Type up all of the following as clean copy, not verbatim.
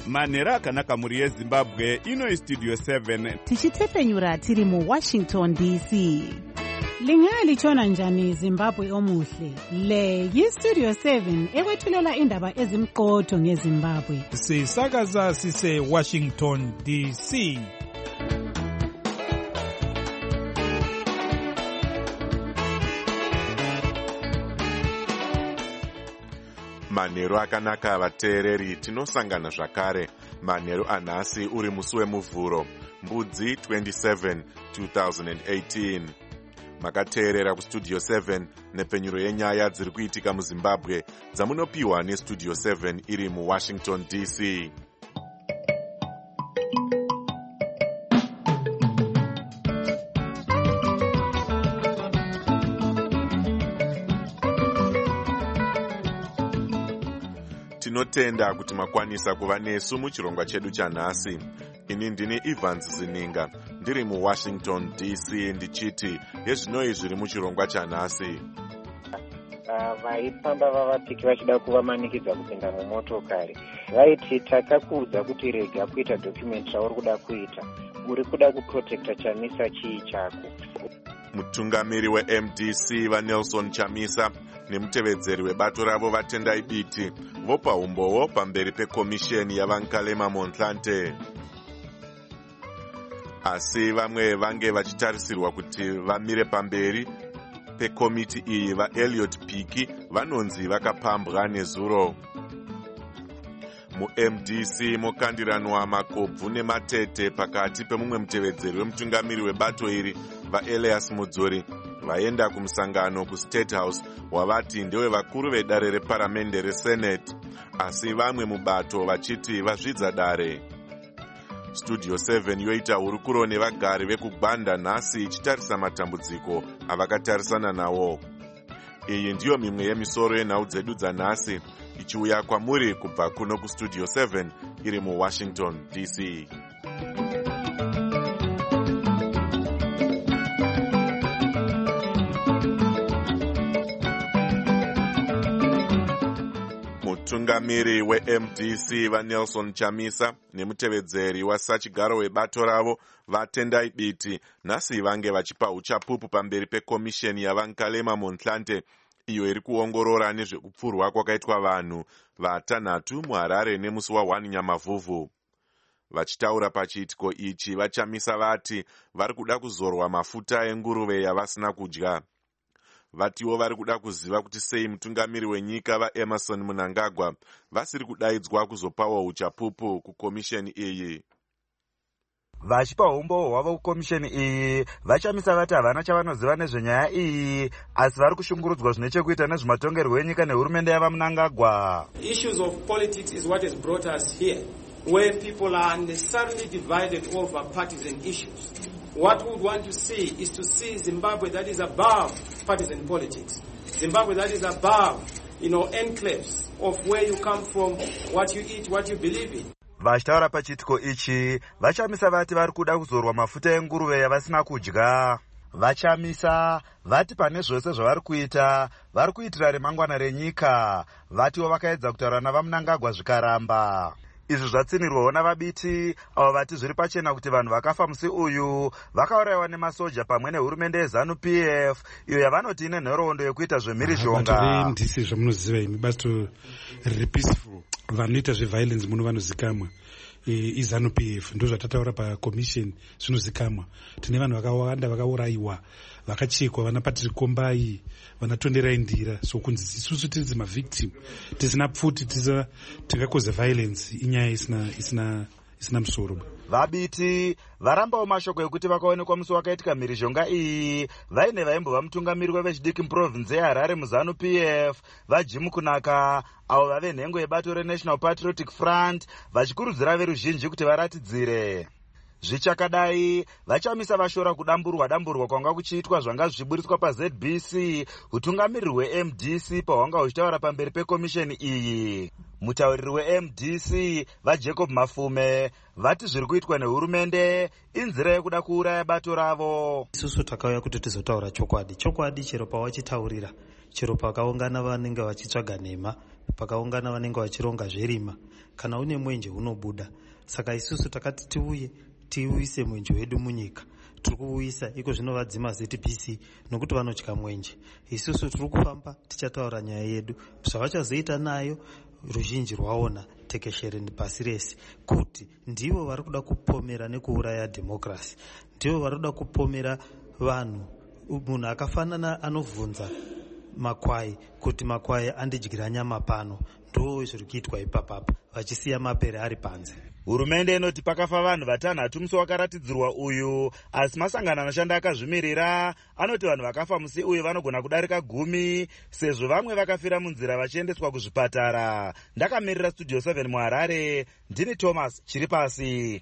manhero akanaka mhuri yezimbabwe. Ino istudio 7 tichitepfenyura tiri muWashington DC. Lingalitshona njani Zimbabwe omuhle? Le yistudio 7 ekwethulela indaba ezimqotho ngeZimbabwe. Sisakaza sise Washington DC. Manhero akanaka vateereri, tinosangana zvakare. Manhero anhasi uri musi wemuvhuro, Mbudzi 27, 2018. Makateerera kustudio 7 nepfenyuro yenyaya dziri kuitika muZimbabwe dzamunopiwa nestudio 7 iri muWashington DC. Tinotenda kuti makwanisa kuva nesu muchirongwa chedu chanhasi. Ini ndini Evans Zininga, ndiri muWashington DC ndichiti yezvinoi zviri muchirongwa chanhasi. Vaifamba vavapiki vachida kuvamanikidza kupinda mumotokari vaiti, takakuudza kuti rega kuita document rauri kuda kuita, uri kuda kuprotekta Chamisa chii chako. Mutungamiri weMDC vaNelson Chamisa nemutevedzeri webato ravo vaTendai Biti vopa umbowo pamberi pekomisheni yavankalema Montlante. Asi vamwe vange vachitarisirwa kuti vamire pamberi pekomiti iyi vaElliot Piki vanonzi vakapambwa nezuro. MuMDC mokandiranwa makobvu nematete pakati pemumwe mutevedzeri wemutungamiri webato iri vaElias Mudzori vaenda kumusangano kuState House wavati ndewe vakuru vedare reparamende reSenate, asi vamwe mubato vachiti vazvidza dare. Studio 7 yoita hurukuro nevagari vekugwanda nhasi ichitarisa matambudziko avakatarisana nawo. Iyi ndiyo mimwe yemisoro yenhau dzedu dzanhasi ichiuya kwamuri kubva kuno kustudio 7 iri muWashington DC. Mutungamiri weMDC vaNelson Chamisa nemutevedzeri wasachigaro webato ravo vaTendai Biti nhasi vange vachipa uchapupu pamberi pekomisheni yavankalema Montlante iyo iri kuongorora nezvekupfurwa kwakaitwa vanhu vatanhatu muHarare nemusi wa1 Nyamavhuvhu. Vachitaura pachiitiko ichi, vaChamisa vati vari kuda kuzorwa mafuta enguruve yavasina kudya. Vatiwo vari kuda kuziva kuti sei mutungamiri wenyika vaEmerson Mnangagwa vasiri kudaidzwa kuzopawo uchapupu kukomisheni iyi. Vachipa umbowo hwavo kukomisheni iyi, vaChamisa vati havana chavanoziva nezvenyaya iyi, asi vari kushungurudzwa zvine chekuita nezvematongerwo enyika nehurumende yaVamnangagwa. Issues of politics is what has brought us here, where people are unnecessarily divided over partisan issues. What we would want to see is to see Zimbabwe that is above partisan politics. Zimbabwe that is above, enclaves of where you come from, what you eat, what you believe in. Vachitaura pachiitiko ichi, vaChamisa vati vari kuda kuzorwa mafuta enguruve yavasina kudya. VaChamisa vati pane zvose zvavari kuita, vari kuitira remangwana renyika. Vatiwo vakaedza kutaura navaMnangagwa zvikaramba. Izvi zvatsinirwawo navaBiti avo vati zviri pachena kuti vanhu vakafa musi uyu vakaurayiwa nemasoja pamwe nehurumende yeZANU-PF iyo yavanoti ine nhoroondo yekuita zvemhirizhonga. Ndisi zvamunoziva imi bato riri peaceful, vanoita zveviolence muno vanozikamwa. iZANU-PF ndo zvatataura pakomisheni zvinozikamwa. Tine vanhu vakawanda vakaurayiwa, vakachekwa, vana Patrick Kombai, vana Tonderai Ndira. So kunzi isusu tiri mavictim, tisina pfuti, tingakoze violence, inyaya isina musoro. VaBiti varambawo mashoko ekuti vakaonekwa musi wakaitika mhirizhonga iyi vaine vaimbova mutungamiri wevechidiki muprovinzi yeHarare muZANU-PF vaJim Kunaka, avo vave nhengo yebato reNational Patriotic Front, vachikurudzira veruzhinji kuti varatidzire. Zvichakadai, vaChamisa vashora kudamburwa kwanga kuchiitwa zvanga zvichiburitswa paZBC, utungamiri hweMDC pahwanga huchitaura pamberi pekomisheni iyi. Mutauriri weMDC vaJacob Mafume vati zviri kuitwa nehurumende inzira yekuda kuuraya bato ravo. Isusu takauya kuti tizotaura chokwadi chero pawachitaurira, chero pakaungana vanenge vachitsvaga nhema, pakaungana vanenge vachironga zverima, kana une mwenje unobuda. Saka isusu takati tiuise mwenje wedu munyika. Tiri kuuisa iko zvinovadzima ZPC nokuti vanotya mwenje. Isusu tiri kufamba tichataura nyaya yedu, zvavachazoita nayo ruzhinji rwaona tekeshere pasi rese, kuti ndivo vari kuda kupomera nekuuraya dhemokirasi, ndivo vari kuda kupomera vanhu. Munhu akafanana anovhunza makwai kuti makwai andidyira nyama pano, ndo zviri kuitwa ipapapa, vachisiya mapere ari panze. Hurumende inoti pakafa vanhu 6 musi wakaratidzirwa uyu, asi masangano anoshanda akazvimirira anoti vanhu vakafa musi uyu vanogona kudarika 10 sezvo vamwe vakafira munzira vachiendeswa kuzvipatara. Ndakamirira Studio 7 muHarare, ndini Thomas Chiripasi.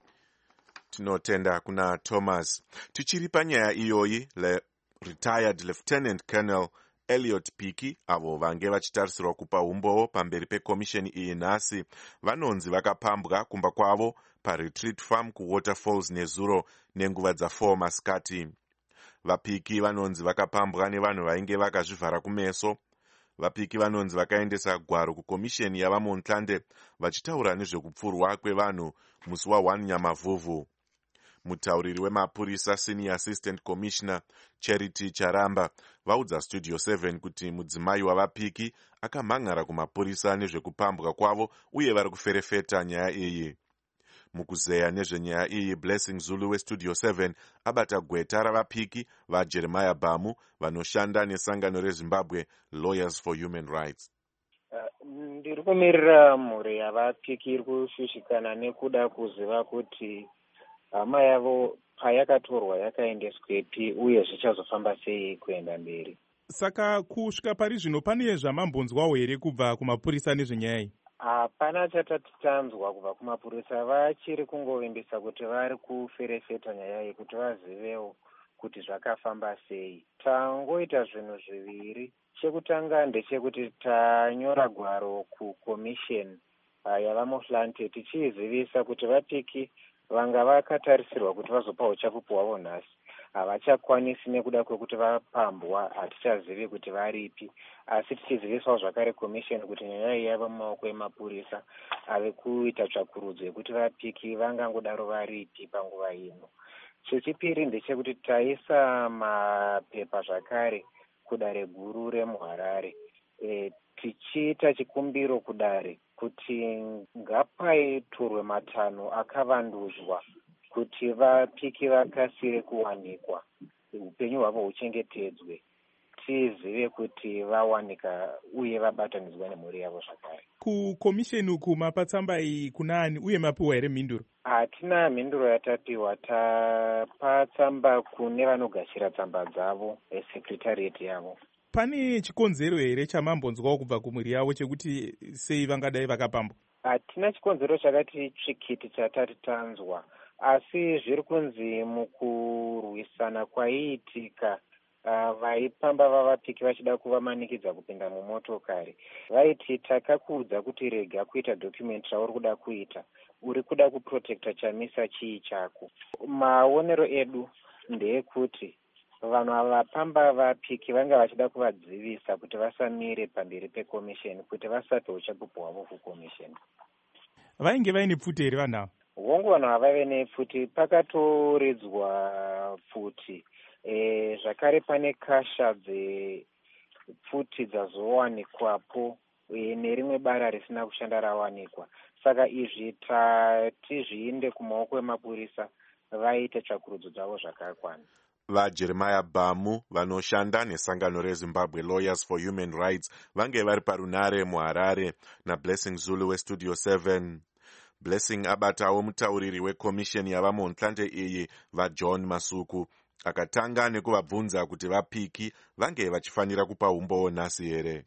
Tinotenda kuna Thomas. Tichiri panyaya iyoyi, retired Lieutenant Colonel Elliot Piki avo vange vachitarisirwa kupa umbowo pamberi pekomisheni iyi nhasi vanonzi vakapambwa kumba kwavo paRetreat Farm kuWaterfalls nezuro nenguva dza4 masikati. VaPiki vanonzi vakapambwa nevanhu vainge vakazvivhara kumeso. VaPiki vanonzi vakaendesa gwaro kukomisheni yavaMontlande vachitaura nezvekupfurwa kwevanhu musi wa1 Nyamavhuvhu. Mutauriri wemapurisa Senior Assistant Commissioner Charity Charamba vaudza Studio 7 kuti mudzimai wavaPiki akamhan'ara kumapurisa nezvekupambwa kwavo uye vari kuferefeta nyaya iyi. Mukuzeya nezvenyaya iyi, Blessing Zulu weStudio 7 abata gweta ravaPiki vaJeremiah Bamu vanoshanda nesangano reZimbabwe Lawyers for Human Rights. Ndiri kumirira mhuri yavaPiki iri kushushikana nekuda kuziva kuti hama yavo payakatorwa yakaendeswepi uye zvichazofamba sei kuenda mberi. Saka kusvika pari zvino pane zvamambonzwawo here kubva kumapurisa nezvenyaya iyi? Hapana chatati tanzwa kubva kumapurisa, vachiri kungovimbisa kuti vari kuferefeta nyaya iyi kuti vazivewo kuti zvakafamba sei. Tangoita zvinhu zviviri. Chekutanga ndechekuti tanyora gwaro kukomisheni yavaMontlande tichizivisa kuti vaPiki vanga vakatarisirwa kuti vazopa uchapupu hwavo nhasi havachakwanisi nekuda kwekuti vapambwa, hatichazivi kuti varipi, asi tichizivisawo zvakare komisheni kuti nyaya iyi yava mumaoko emapurisa ave kuita tsvakurudzo yekuti vaPiki vangangodaro varipi panguva ino. Chechipiri ndechekuti taisa mapepa zvakare kudare guru remuHarare tichiita chikumbiro kudare kuti ngapaitorwe matanho akavandudzwa kuti vaPiki vakasire kuwanikwa, upenyu hwavo huchengetedzwe, tizive kuti vawanika uye vabatanidzwa nemhuri yavo zvakare. Kukomisheni uku mapa tsamba iyi kuna ani uye mapiwa here mhinduro? Hatina mhinduro yatapiwa, tapa tsamba kune vanogashira tsamba dzavo esekretarieti yavo. Pane chikonzero here chamambonzwawo kubva kumhuri yavo chekuti sei vangadai vakapambwa? Hatina chikonzero chakati tsvikiti chatati tanzwa, asi zviri kunzi mukurwisana kwaiitika vaipamba vavaPiki vachida kuvamanikidza kupinda mumotokari, vaiti takakuudza kuti rega kuita document rauri kuda kuita, uri kuda kuprotecta chamisa chii chako. Maonero edu ndeyekuti vanhu ava vapamba vaPiki vanga vachida kuvadzivisa kuti vasamire pamberi pekomisheni, kuti vasape uchapupu hwavo kukomisheni. Vainge vaine pfuti here vanhu ava? Hongu vanhu ava vaive nepfuti, pakatoredzwa pfuti. Zvakare pane kasha dzepfuti dzazowanikwapo nerimwe bara risina kushanda rawanikwa. Saka izvi tati zviinde kumaoko emapurisa vaite tsvakurudzo dzavo zvakakwana. VaJeremiah Bamu vanoshanda nesangano reZimbabwe Lawyers for Human Rights vange vari parunare muHarare naBlessing Zulu weStudio 7. Blessing abatawo mutauriri wekomisheni yavaMontlande iyi vaJohn Masuku akatanga nekuvabvunza kuti vaPiki vange vachifanira kupa umbowo nhasi here.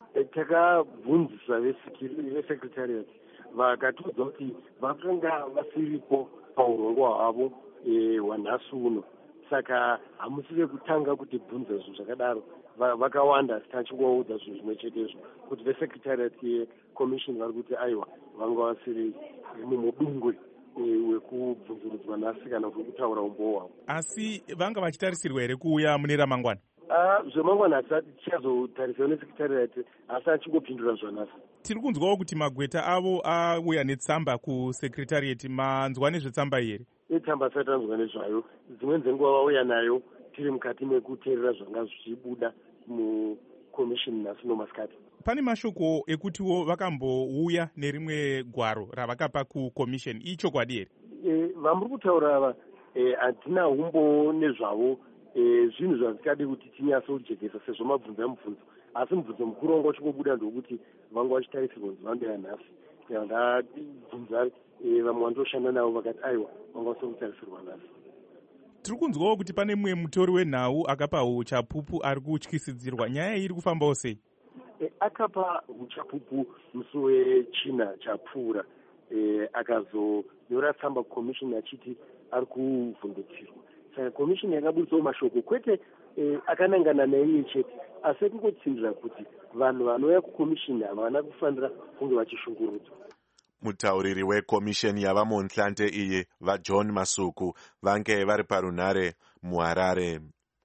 Takabvunzisa vesekretariat vakatiudza kuti vakanga vasiripo paurongo hwavo hwanhasi uno, saka hamusire kutanga kuti bvunza zvinhu zvakadaro. Vakawanda tachingoudza zvinhu zvimwe chetezvo kuti vesecretariat yeCommission vari kuti aiwa vanga vasiri mumudungwe wekubvunzurudzwa nhasi kana kutaura umbowo hwavo. Asi vanga vachitarisirwa here kuuya mune ramangwana? Zvemangwana hatisati tichazotariswa nesecretariat, asi achingopindura zvanhasi. Tiri kunzwawo kuti magweta avo auya netsamba kusecretariat. Manzwa nezvetsamba here? Tsamba tisati tanzwa nezvayo. Dzimweni dzenguva vauya nayo tiri mukati mekuteerera zvanga zvichibuda mucommission nhasi nomasikati. Pane mashoko ekutiwo vakambouya nerimwe gwaro ravakapa kucommission. Ichokwadi here? Vamuri kutaura ava hatina umbo nezvavo zvinhu zvazvikadi kuti tinyatsojekesa sezvo mabvunzo amubvunzo, asi mubvunzo mukuru wanga uchingobuda ndokuti vanga vachitarisirwa kunzi vambera nhasi. Ndabvunza vamwe vandoshanda navo vakati aiwa vanga vasokutarisirwa nhasi. Tiri kunzwawo kuti pane mumwe mutori wenhau akapa uchapupu ari kutyisidzirwa. Nyaya iri kufambawo sei? Akapa uchapupu musi wechina chapfuura, akazonyora tsamba kucommission achiti ari kuvhundutsirwa. Saka commission yakabuditsawo mashoko, kwete akanangana naiye chete, asi kungotsindira kuti vanhu vanouya kucommission havana kufanira kunge vachishungurudzwa. Mutauriri weCommission yavamontlante iyi vaJohn Masuku vange vari parunhare muHarare.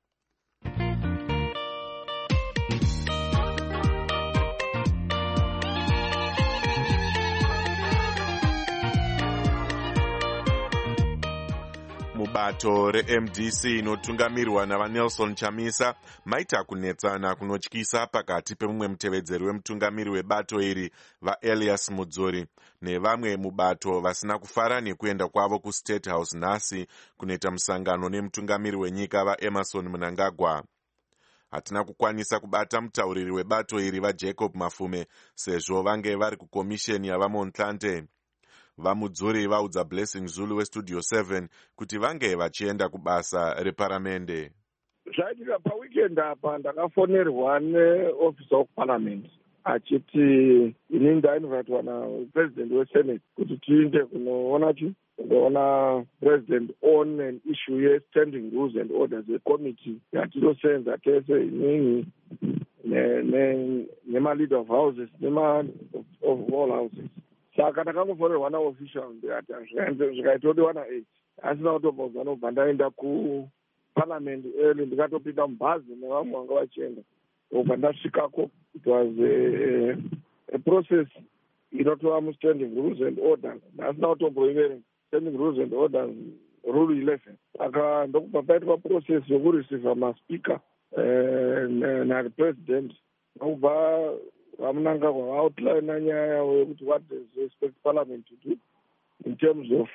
Mubato reMDC inotungamirwa navaNelson Chamisa maita kunetsana kunotyisa pakati pemumwe mutevedzeri wemutungamiri webato iri vaElias Mudzuri nevamwe mubato vasina kufara nekuenda kwavo kuState House nhasi kunoita musangano nemutungamiri wenyika vaEmerson Mnangagwa. Hatina kukwanisa kubata mutauriri webato iri vaJacob Mafume sezvo vange vari kukomisheni yavamontlante. Vamudzuri vaudza Blessing Zulu weStudio 7 kuti vange vachienda kubasa reparamende. Zvaitika paweekend apa ndakafonerwa neofficer of parliament achiti inini ndainvitwa napresident wesenate kuti tiinde kunoona president on an issue ye-standing rules and orders yecommittee yatinosenza tese inini nema-leader of houses of all houses. Saka ndakangofonerwa naofficial ndikati zvikaitodiwa na8 asina kutobvunza nobva ndaenda kuparliament early ndikatopinda mubhazi nevamwe vanga vachienda. Obva ndasvikako it was a process inotova mu-standing rules and orders. Asina kutomboiverenga standing rules and orders rule 11. Saka ndokubva paitwa process yokureceiva maspeaker napresident nokubva vamunangagwa outline nyaya yekuti what does expect parliament to do in terms of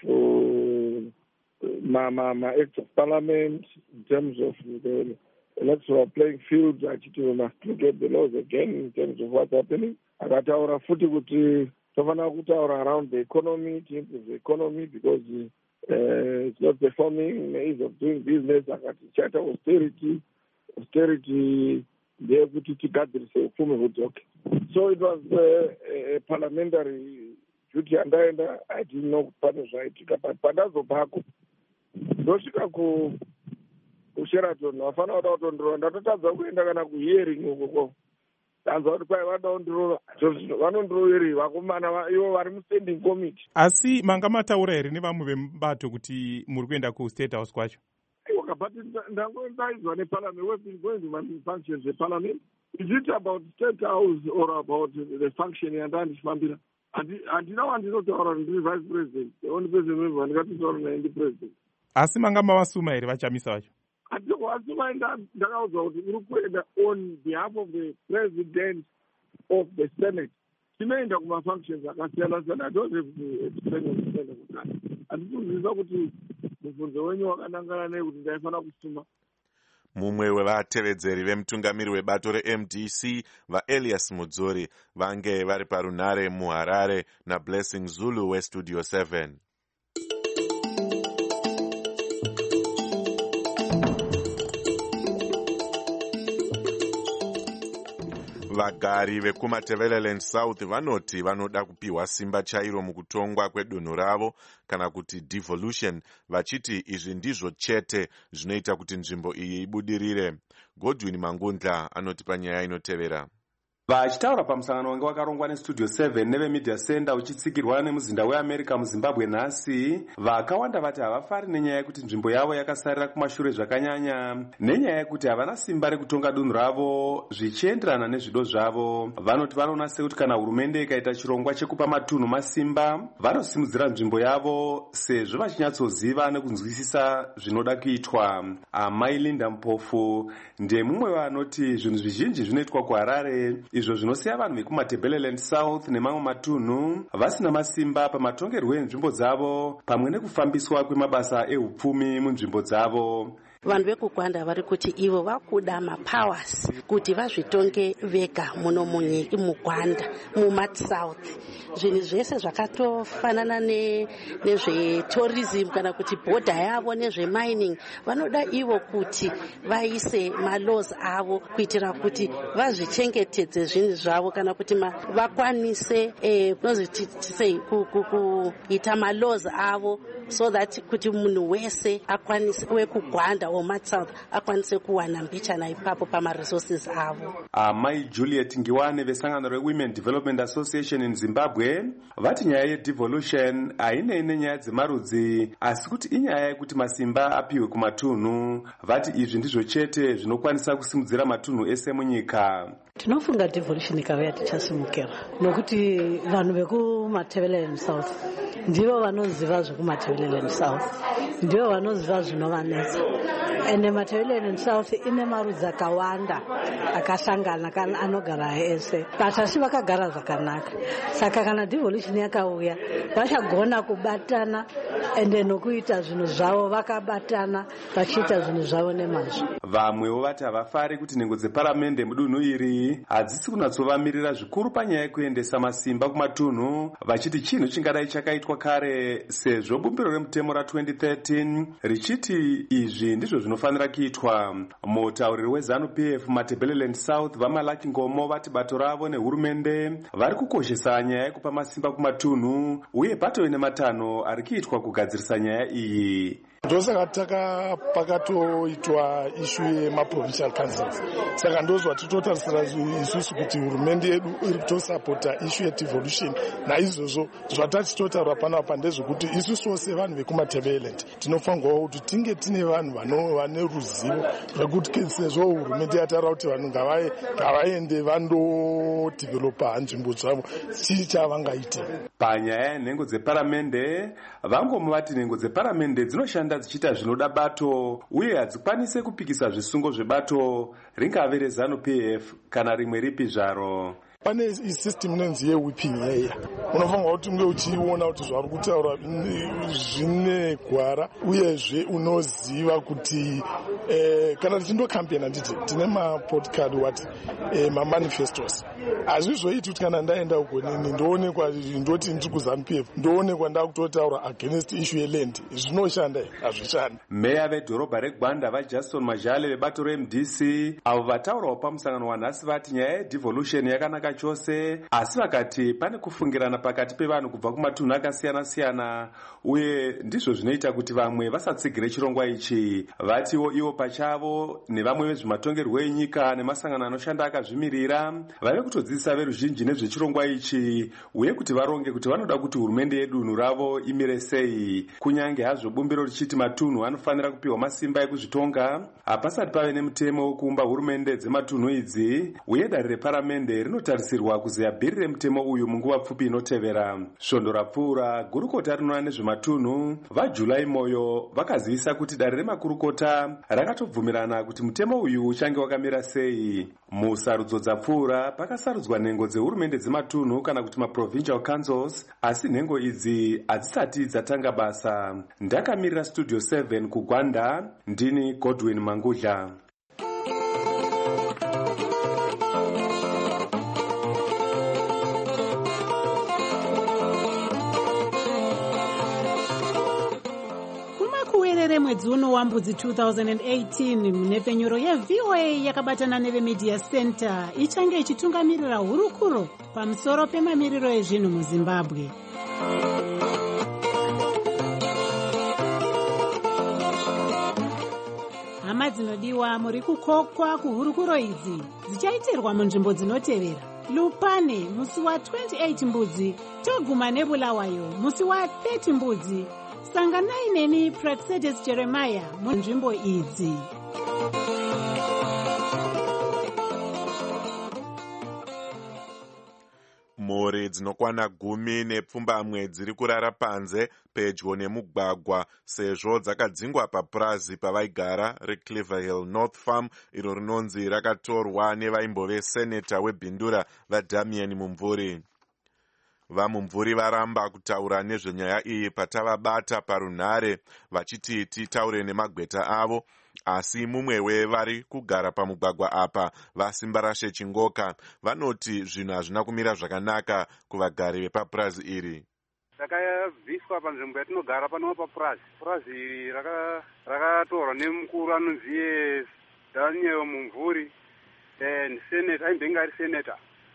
acts of parliament, in terms of the electoral playing field. Achiti we must look at the laws again in terms of what's happening. Akataura futi kuti tofanira kutaura around the economy, to improve the economy because it's not performing ease of doing business. Akati chata austerity ndeyekuti tigadzirise upfumi hudzoke. So it was a parliamentary duty yandaenda. I didn't know pane zvaitika, but pandazobvako ndosvika kuSheraton vafanira kuda kutondorova. Ndatotadza kuenda kana kuhearing ukoko. Tanzwa kuti kwai vada kundirova, vanondiroverei vakomana ivo vari mustanding committee. Asi manga mataura here nevamwe vemubato kuti muri kuenda kuState House kwacho? But ndangodaizwa neparliament, we've been going to functions parliament. Is it about State House or about the function yandandichifambira? Handina wandinotaura ndiri vice president. The only person member ndikatotaura naye ndi president. Asi manga mavasuma here vachamisa vacho? Handikuvasuma, ndakaudzwa kuti uri kuenda on behalf of the president of the Senate. Tinoenda kumafunctions akasiyana-siyana. I don't have to explain kuenda kutani. Handikuziva kuti mubvunzo wenyu wakanangana nei kuti ndaifanira kusuma. Mumwe wevatevedzeri vemutungamiri webato reMDC vaElias Mudzuri vange vari parunhare muHarare naBlessing Zulu weStudio 7. Vagari vekumaTebeleland South vanoti vanoda kupiwa simba chairo mukutongwa kwedunhu ravo kana kuti devolution, vachiti izvi ndizvo chete zvinoita kuti nzvimbo iyi ibudirire. Godwin Mangundla anoti panyaya inotevera. Vachitaura pamusangano wange wakarongwa neStudio 7 neveMedia Center uchitsikirwa nemuzinda weAmerica muZimbabwe nhasi, vakawanda vati havafari nenyaya yekuti nzvimbo yavo yakasarira kumashure zvakanyanya, nenyaya yekuti havana simba rekutonga dunhu ravo zvichienderana nezvido zvavo. Vanoti vanoona sekuti kana hurumende ikaita chirongwa chekupa matunhu masimba, vanosimudzira nzvimbo yavo sezvo vachinyatsoziva nekunzwisisa zvinoda kuitwa. Amai Linda Mpofu ndiye mumwe vanoti zvinhu zvizhinji zvinoitwa kuHarare izvo zvinosiya vanhu vekumaTebeleland South nemamwe matunhu vasina masimba pamatongerwo enzvimbo dzavo pamwe nekufambiswa kwemabasa ehupfumi munzvimbo dzavo. Vanhu vekugwanda vari kuti ivo vakuda mapowers kuti vazvitonge vega muno mugwanda mumaSouth. Zvinhu zvese zvakatofanana nezvetourism kana kuti bhodha yavo nezvemining, vanoda ivo kuti vaise malaws avo kuitira kuti vazvichengetedze zvinhu zvavo kana kuti vakwanise kuita malaws avo so that kuti munhu wese akwanise wekugwanda wemuSouth akwanise kuwana mbichana ipapo pamaresources avo. Amai Juliet Ngiwane vesangano reWomen Development Association in Zimbabwe vati nyaya yedevolution hainei nenyaya dzemarudzi asi kuti inyaya yekuti masimba apiwe kumatunhu. Vati izvi ndizvo chete zvinokwanisa kusimudzira matunhu ese munyika. Tinofunga devolution ikauya tichasimukira nokuti vanhu vekumaTebeleland South ndivo vanoziva zvekumaTebeleland South, ndivo vanoziva zvinovanetsa. Ende maTebeleland South ine marudzi akawanda akashangana kana anogara ese, but asi vakagara zvakanaka. Saka kana devolution yakauya vachagona kubatana ende nokuita zvinhu zvavo vakabatana vachiita zvinhu zvavo nemazvo. Vamwewo vati havafari kuti nhengo dzeparamende mudunhu iri hadzisi kunatsovamirira zvikuru panyaya yekuendesa masimba kumatunhu, vachiti chinhu chingadai chakaitwa kare sezvo bumbiro remutemo ra2013 richiti izvi ndizvo zvinofanira kuitwa. Mutauriri weZANU-PF maTebeleland South vaMalaki Ngomo vati bato ravo nehurumende vari kukoshesa nyaya yekupa masimba kumatunhu uye patove nematanho ari kuitwa kugadzirisa nyaya iyi. Ndosaka pakatoitwa ishu yemaprovincial councils. Saka ndozva titotarisira isusu kuti hurumende yedu iri kutosapota ishu yedevolution, naizvozvo zvatachitotaura panapa ndezvekuti isusu sevanhu vekumaTebeleland tinofanirwa kuti tinge tine vanhu vane ruzivo rwekuti sezvo hurumende yataura kuti vanhu ngavaende vandodevelopa nzvimbo dzavo chii chavangaita. Panyaya yenhengo dzeparamende vangomu vati nhengo dzeparamende dzinoshanda dzichiita zvinoda bato uye hadzikwanise kupikisa zvisungo zvebato ringave reZANU-PF kana rimwe ripi zvaro. Pane isystem inonzi yewhipping yeya, unofanirwa kuti unge uchiona kuti zvari kutaura zvine gwara uyezve unoziva kuti kana tichindokambena nditi tine mapodcard wati mamanifestos. Hazvizoiti kuti kana ndaenda uko nini ndoonekwa ndoti ndiri kuZANU-PF ndoonekwa ndakutotaura against issue yeland, zvinoshanda hazvishandi. Meya vedhorobha reGwanda vaJackson Majale vebato reMDC avo vataurawo pamusangano wanhasi vati nyaya yedevolution yakanaka chose, asi vakati pane kufungirana pakati pevanhu kubva kumatunhu akasiyana-siyana uye ndizvo zvinoita kuti vamwe vasatsigire chirongwa ichi. Vatiwo ivo pachavo nevamwe vezvematongerwo enyika nemasangano anoshanda akazvimirira vave kutodzidzisa veruzhinji nezvechirongwa ichi uye kuti varonge kuti vanoda kuti hurumende yedunhu ravo imire sei. Kunyange hazvo bumbiro richiti matunhu anofanira kupiwa masimba ekuzvitonga, hapasati pave nemutemo wekuumba hurumende dzematunhu idzi uye dare reparamende rinotarisirwa kuzeya bhiri remutemo uyu munguva pfupi inotevera. Svondo rapfuura, gurukota rinoona nezvematunhu vaJulai Moyo vakazivisa kuti dare remakurukota rakatobvumirana kuti mutemo uyu uchange wakamira sei. Musarudzo dzapfuura pakasarudzwa nhengo dzehurumende dzematunhu kana kuti maprovincial councils, asi nhengo idzi hadzisati dzatanga basa. Ndakamirira Studio 7 kuGwanda, ndini Godwin Mangudla. mwedzi June wambudzi 2018 munepfenyuro yeVOA yakabatana nevemedia center ichange ichitungamirira hurukuro pamusoro pemamiriro ezvinhu muZimbabwe. Hama dzinodiwa, muri kukokwa kuhurukuro idzi dzichaitirwa munzvimbo dzinotevera: Lupane musi wa28 mbudzi, toguma neBulawayo musi wa30 mbudzi. Sanganai neni Praxedes Jeremiah munzvimbo idzi. Mhuri dzinokwana 10 nepfumbamwe dziri kurara panze pedyo nemugwagwa sezvo dzakadzingwa papurazi pavaigara reClever Hill North Farm, iro rinonzi rakatorwa nevaimbove seneta weBhindura vaDamian Mumvuri. VaMumvuri varamba kutaura nezvenyaya iyi patavabata parunhare vachiti titaure nemagweta avo, asi mumwe wevari kugara pamugwagwa apa, vaSimbarashe Chingoka, vanoti zvinhu hazvina kumira zvakanaka kuvagari vepapurazi iri. Takabviswa panzvimbo yatinogara pano papurazi. Purazi iri rakatorwa nemukuru anonzi Daniel Mumvuri, seneta, aimbenge ari seneta.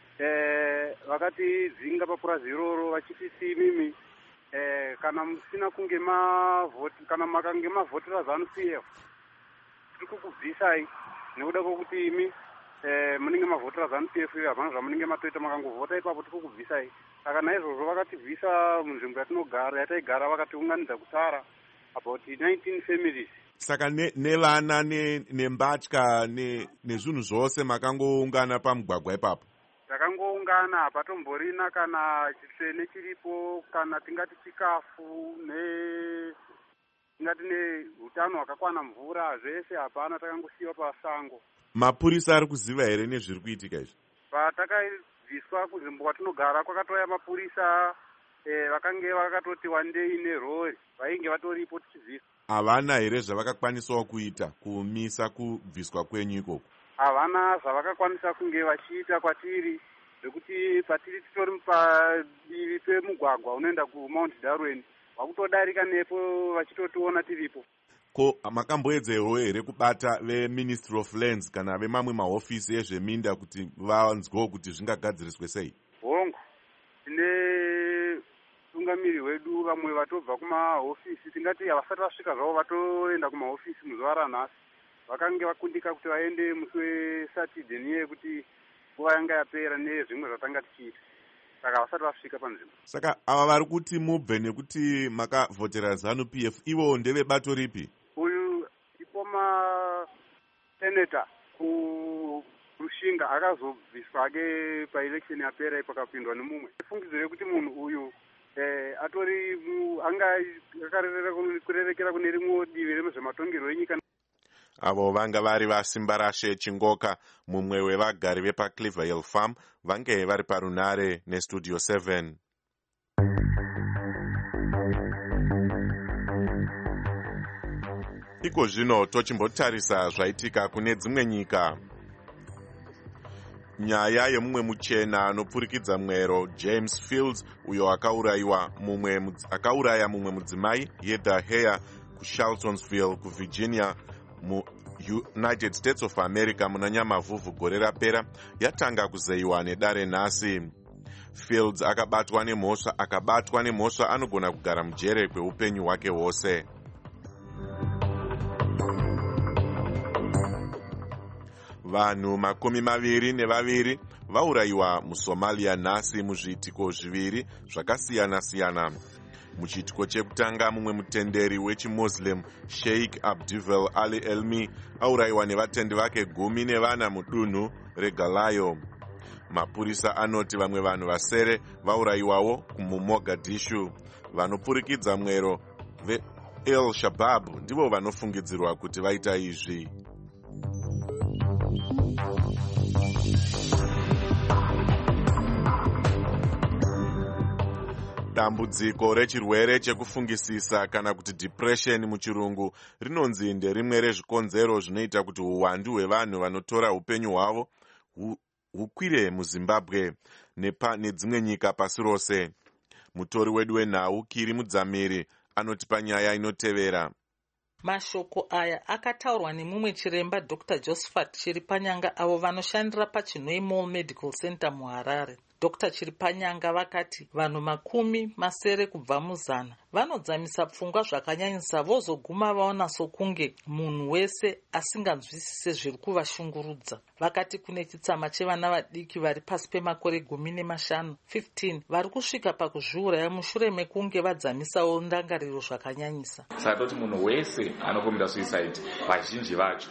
Vakati dzinga papurazi iroro vachiti simimi kana musina kunge mavhoti, kana makange mavhotera ZANU-PF tiri kukubvisai nekuda kwokuti imi munenge mavhotera ZANU-PF iyo havana zvamunenge matoita, makangovhota ipapo tiri kukubvisai. Saka naizvozvo vakativhisa munzvimbo yatinogara, yataigara vakatiunganidza kutara about 19 families. Saka nevana nembatya nezvinhu zvose makangoungana pamugwagwa ipapo? Takangoungana, hapatomborina kana chitsvene chiripo, kana tingati chikafu, tingati neutano hwakakwana, mvura, zvese hapana, takangosiyiwa pasango. Mapurisa ari kuziva here nezviri kuitika izvi? Patakabviswa kunzvimbo kwatinogara kwakatouya mapurisa vakange vakatoti wandei nerori, vainge vatoripo tichibviswa. Havana here zvavakakwanisawo kuita kumisa kubviswa kwenyu ikoko? Havana zvavakakwanisa kunge vachiita kwatiri, zvekuti patiri titori padivi pemugwagwa unoenda kuMount Darwin, vakutodarika nepo vachitotiona tiripo. Ko makamboedzewo here kubata veMinistry of Lands kana vemamwe mahofisi ezveminda kuti vanzwewo kuti zvingagadziriswe sei? Hongu, tine tungamiri wedu vamwe vatobva kumahofisi, tingati havasati vasvika zvavo vatoenda kumahofisi muzuva ranhasi. Vakange vakundika kuti vaende musi weSatidhe niye kuti nguva yanga yapera nezvimwe zvatanga tichiita, saka vasati vasvika panzvimbo. Saka ava vari kuti mubve nekuti makavhotera ZANU-PF, ivo ndevebato ripi? Uyu ipoma seneta kuRushinga akazobviswa ake paelection yapera pakapindwa nemumwe. Fungidzo yekuti munhu uyu atori anga akarerekera kune rimwe divi remuzvematongerwo enyika. Avo vanga vari vaSimbarashe Chingoka, mumwe wevagari vepaClever Hill Farm, vange vari parunhare neStudio 7. Iko zvino tochimbotarisa zvaitika kune dzimwe nyika. Nyaya yemumwe muchena anopfurikidza mwero James Fields, uyo akauraya mumwe mudzimai Heather Heyer kuCharlottesville kuVirginia muUnited States of America muna Nyamavhuvhu gore rapera, yatanga kuzeyiwa nedare nhasi. Fields akabatwa nemhosva anogona kugara mujere kweupenyu hwake hwose. Vanhu 22 vaurayiwa muSomalia nhasi muzviitiko zviviri zvakasiyana-siyana. Muchiitiko chekutanga, mumwe mutenderi wechiMuslim Sheikh Abdulvel Ali Elmi aurayiwa nevatendi vake 14 mudunhu reGalayo. Mapurisa anoti vamwe vanhu vasere vaurayiwawo muMogadishu. Vanopfurikidza mwero veEl Shabab ndivo vanofungidzirwa kuti vaita izvi. Dambudziko rechirwere chekufungisisa kana kuti depression muchirungu rinonzi nderimwe rezvikonzero zvinoita kuti uwandu hwevanhu vanotora upenyu hwavo hukwire muZimbabwe nedzimwe nyika pasi rose. Mutori wedu wenhau Kiri Mudzamiri anoti panyaya inotevera. Mashoko aya akataurwa nemumwe chiremba Dr. Josephat Chiripanyanga avo vanoshandira paChinoi Mall Medical Center muHarare. Dr. Chiripanyanga vakati vanhu 10 kubva muzana vanodzamisa pfungwa zvakanyanyisa vozoguma vaona sokunge munhu wese asinganzwisise zviri kuvashungurudza. Vakati kune chitsama chevana vadiki vari pasi pemakore 15 vari kusvika pakuzviuraya mushure mekunge vadzamisawo ndangariro zvakanyanyisa. Saka kuti munhu wese anokombita suicide vazhinji vacho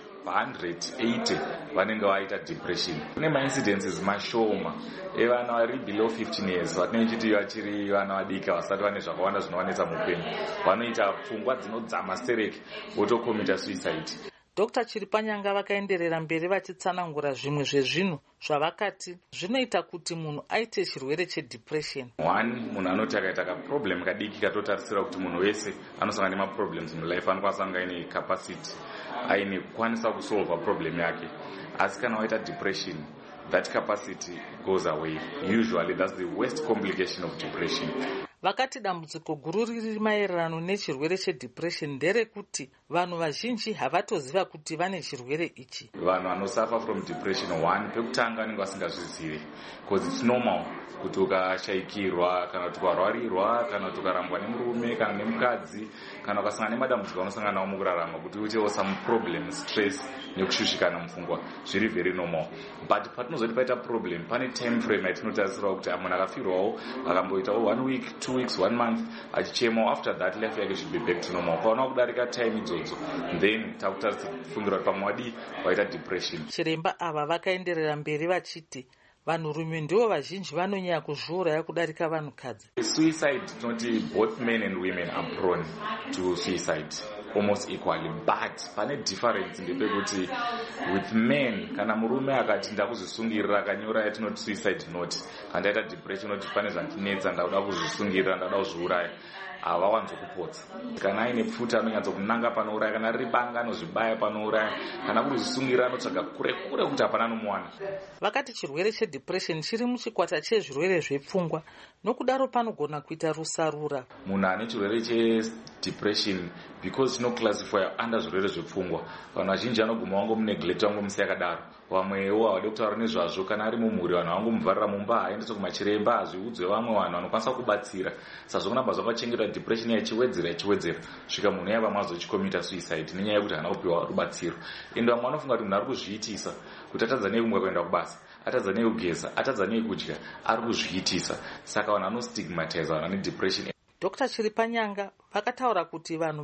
pa180 vanenge vaita depression. Kune maincidences mashoma evana vari below 15 years vatinechiti vachiri vana vadiki vasati vane zvakawanda zvinovanetsa mupenyu, vanoita pfungwa dzinodzama stereki votokomita suicide. Dr. Chiripanyanga vakaenderera mberi vachitsanangura zvimwe zvezvinhu zvavakati zvinoita kuti munhu aite chirwere chedepression. Munhu anoti akaita kaproblem kadiki katotarisira kuti munhu wese anosangana nemaproblems mulife anokwanisa kunge aine capacity aine kukwanisa kusolva problem yake, asi kana waita depression that capacity goes away. Usually that's the worst complication of depression. Vakati dambudziko guru riri maererano nechirwere chedepression nderekuti vanhu vazhinji havatoziva kuti vane chirwere ichi. Vanhu vanosuffer from depression, one, pekutanga vanenge vasingazvizivi, because it's normal kuti ukashaikirwa kana kuti ukarwarirwa kana kuti ukarambwa nemurume kana nemukadzi kana ukasangana nemadambudziko anosangana nawo mukurarama kuti uitewo some problem, stress nekushushikana mupfungwa, zviri very normal. But patinozoti paita problem pane time frame yatinotarisirwa kuti munhu akafirwawo akamboitawo 1 week, 2 weeks, 1 month achichemawo, after that life yake should be back to normal. Paona kudarika time idzodzo then takutarisira kuti pamwe wadi waita depression. Chiremba ava vakaenderera mberi vachiti vanhurume ndivo vazhinji vanonyanya kuzviuraya kudarika vanhukadzi. Suicide, tinoti both men and women are prone to suicide almost equally, but pane difference ndepekuti with men kana murume akati ndakuzvisungirira akanyora yatinoti suicide note, kana ndaita depression kuti pane zvandinetsa ndakuda kuzvisungirira ndakuda kuzviuraya, havawanzo kupotsa. Kana aine pfuta anonyatso kunanga panouraya, kana riri banga anozvibaya panouraya, kana kuri kuzvisungirira anotsvaga kure kure kuti hapana nomuwana. Vakati chirwere chedepression chiri muchikwata chezvirwere zvepfungwa, nokudaro panogona kuita rusarura. Munhu ane chirwere chedepression because chinoclassify under zvirwere zvepfungwa, vanhu vazhinji anoguma vangomuneglect vangomusiya akadaro, vamwewo havadi kutaura nezvazvo. Kana ari mumhuri vanhu vangomuvharira mumba, aendeswa kumachiremba, azviudzwe vamwe vanhu vanokwanisa kubatsira. Sazvo kunamba zvakachengetwa depression yachiwedzera svika munhu yava mazo chikomita suicide nenyaya yekuti hana kupiwa rubatsiro. Ende vamwe vanofunga kuti munhu ari kuzviitisa kuti atadza nekumwe kuenda kubasa, atadza nekugeza, atadza nekudya, ari kuzviitisa. Saka vanhu vanostigmatize vanhu vane depression. Dr. Chiripanyanga vakataura kuti vanhu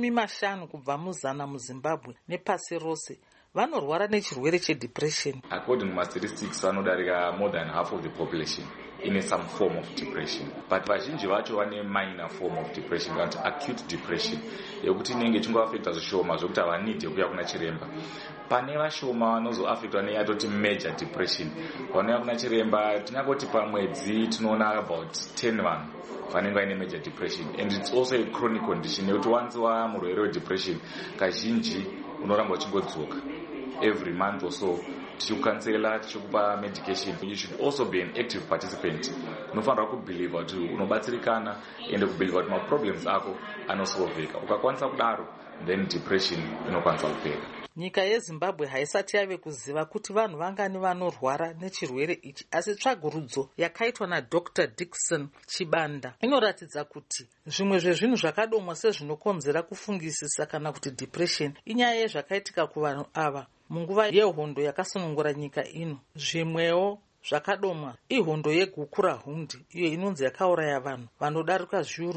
50 kubva muzana muZimbabwe nepasi rose vanorwara nechirwere chedepression. According to statistics, vanodarika more than half of the population in some form of depression. But vazhinji vacho vane minor form of depression, kana acute depression, yekuti inenge chingoafecta zvishoma zvokuti havanidi kuuya kuna chiremba. Pane vashoma vanozoafectwa neyatoti major depression. Vanouya kuna chiremba tingangoti pamwedzi tinoona about 10 vanhu vanenge vaine major depression, and it's also a chronic condition yekuti once wamurwere wedepression kazhinji unoramba uchingodzoka every month or so, tichikukansela, tichikupa medication. You should also be an active participant. Unofanira kubhiliva kuti unobatsirikana ende kubhiliva kuti maproblems ako anosolveka. Ukakwanisa kudaro, then depression inokwanisa kupera. Nyika yeZimbabwe haisati yave kuziva kuti vanhu vangani vanorwara nechirwere ichi, asi tsvagurudzo yakaitwa naDr. Dickson Chibanda inoratidza kuti zvimwe zvezvinhu zvakadomwa sezvinokonzera kufungisisa kana kuti depression inyaya yezvakaitika kuvanhu ava munguva yehondo yakasunungura nyika ino. Zvimwewo zvakadomwa ihondo yeguku rahundi iyo inonzi yakauraya vanhu vanodarika zviuru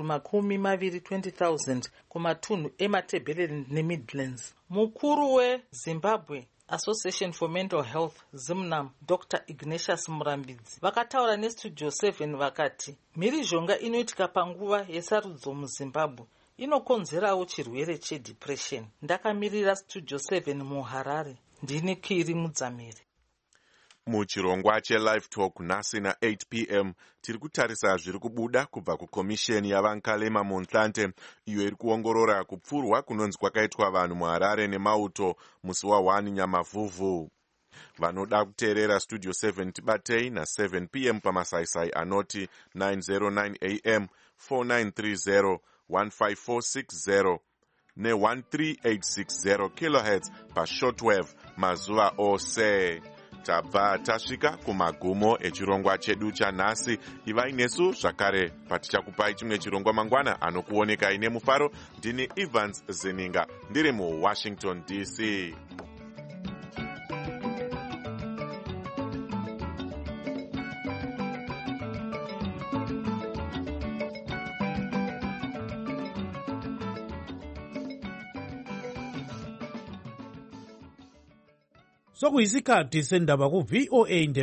20,000 kumatunhu eMatabeleland neMidlands. Mukuru weZimbabwe Association for Mental Health ZIMNAM Dr. Ignatius Murambidzi vakataura neStudio 7 vakati mhirizhonga inoitika panguva yesarudzo muZimbabwe inokonzerawo chirwere chedepression. Ndakamirira Studio 7 muHarare, ndini Kiri Mudzamiri. Muchirongwa cheLive Talk nhasi na8 p.m. tiri kutarisa zviri kubuda kubva kukomisheni yavankalema Montlante iyo iri kuongorora kupfurwa kunonzi kwakaitwa vanhu muHarare nemauto musi wa1 Nyamavhuvhu. Vanoda kuteerera Studio 7 tibatei na7 p.m. pamasaisai anoti 909 a.m. 4930 15460 ne13860 kHz pashortwave mazuva ose. Tabva tasvika kumagumo echirongwa chedu chanhasi. Ivai nesu zvakare patichakupai chimwe chirongwa mangwana. Anokuonekai nemufaro ndini Evans Zeninga ndiri muWashington DC. sokuyisikhathi sendaba ku VOA